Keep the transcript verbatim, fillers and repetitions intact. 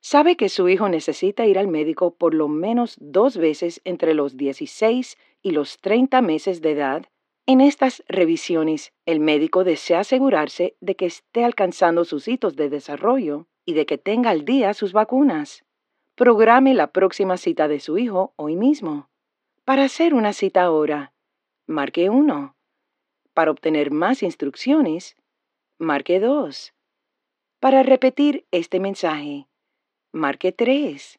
Sabe que su hijo necesita ir al médico por lo menos dos veces entre los dieciséis y los treinta meses de edad. En estas revisiones, el médico desea asegurarse de que esté alcanzando sus hitos de desarrollo y de que tenga al día sus vacunas. Programe la próxima cita de su hijo hoy mismo. Para hacer una cita ahora, marque uno. Para obtener más instrucciones, marque dos. Para repetir este mensaje, marque tres.